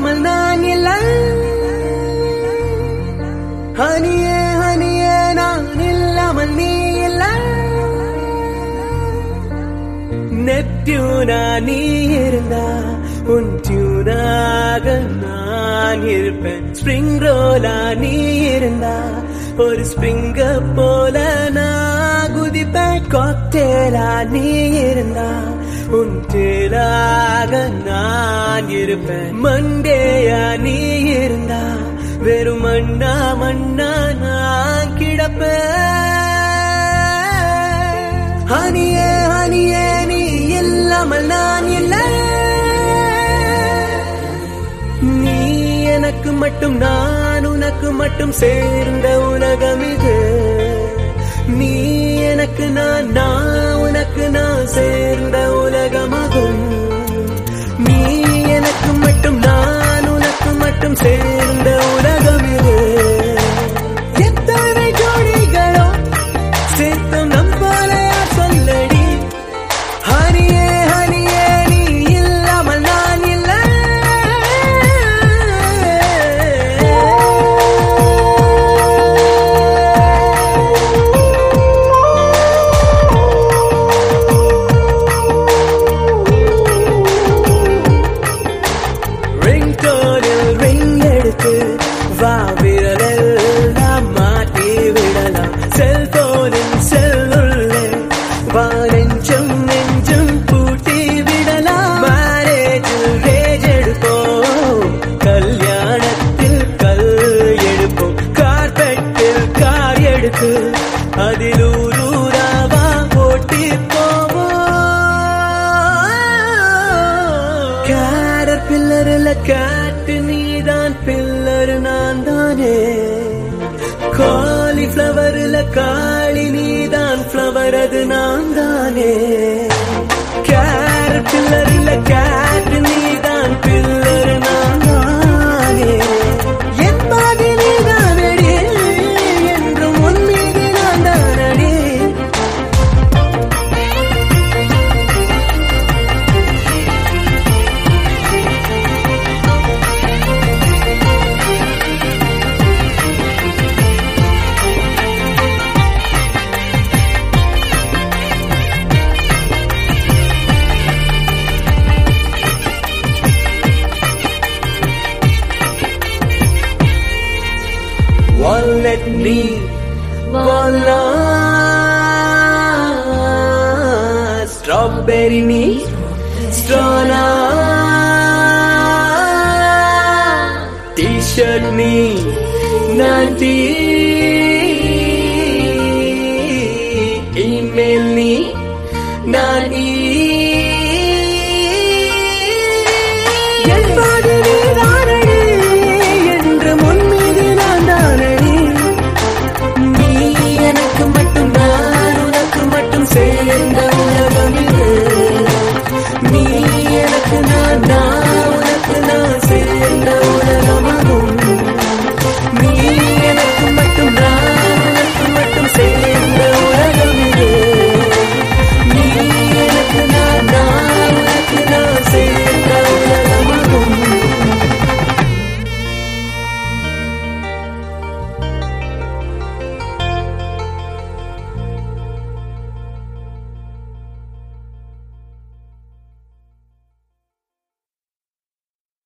இல்லாமல் நான் இல்லை. ஹனியே ஹனியே நான் இல்லாமல் நீ இல்லை. நெப்டியூனா நீ இருந்தா உன் டியூனாக நான் இருப்பேன். ஸ்பிரிங் ரோலா நீ இருந்தா ஒரு ஸ்பிரிங்க போல நான் குதிப்பேன். காக்டேலா நீ இருந்தா உன் தேலாக நான் இருப்பேன். மண்டேயா நீ இருந்தா வெறும் மண்ணா மண்ணா நான் கிடப்பேன். ஹனியே ஹனியே நீ இல்லாமல் நான் இல்லை. நீ எனக்கு மட்டும் நான் உனக்கு மட்டும் சேர்ந்த உலகம் இது. நீ எனக்கு நான் நான் உனக்கு நான் சேர்ந்த உலகமாகும். நீ எனக்கு மட்டும் நான் உனக்கு மட்டும் சேர்ந்த உலகம் இது. எத்தனை ஜோடிகளோ சேர்த்தும் நம் போல சொல்லடி. ஹனியே ஹனியே நீ இல்லாமல் நான் இல்லை. ரிங்டோனில் ரிங் எடுத்து வா விரலெல்லாம் மாட்டி விடலாம். செல்போனின் செல்லுள்ளே வா நெஞ்சம் நெஞ்சம் பூட்டி விடலாம். மேரேஜில் ரேஜ் எடுப்போம், கல்யாணத்தில் கல் எடுப்போம். கார்பெட்டில் கார் எடுத்து அதில் ஊரூராவா ஓட்டி போவோம். கேரர் பில்லரில் காட்டு நீதான் பில்லர் நான் தானே. காலிஃப்ளவரில் காளி நீதான் ஃப்ளவர் அது நான் தானே. கேரட் பில்லரில் காட்டு நீதான் பில்லர் நான் தானே. என் பாதி நீதான் அடி என்றும் உன் மீது நான் தான் அடி. Wallet நீ walnut, strawberry நீ strawna, t-shirt நீ நான் email நீ நான் என் பாடு நீ தானடி என்று முன் மீது நான் தானடி. நீ எனக்கு மட்டும் நான் உனக்கு மட்டும் சேர்ந்த உலகம் இது. நீ எனக்கு நான் நான் உனக்கு நான் சேர்ந்த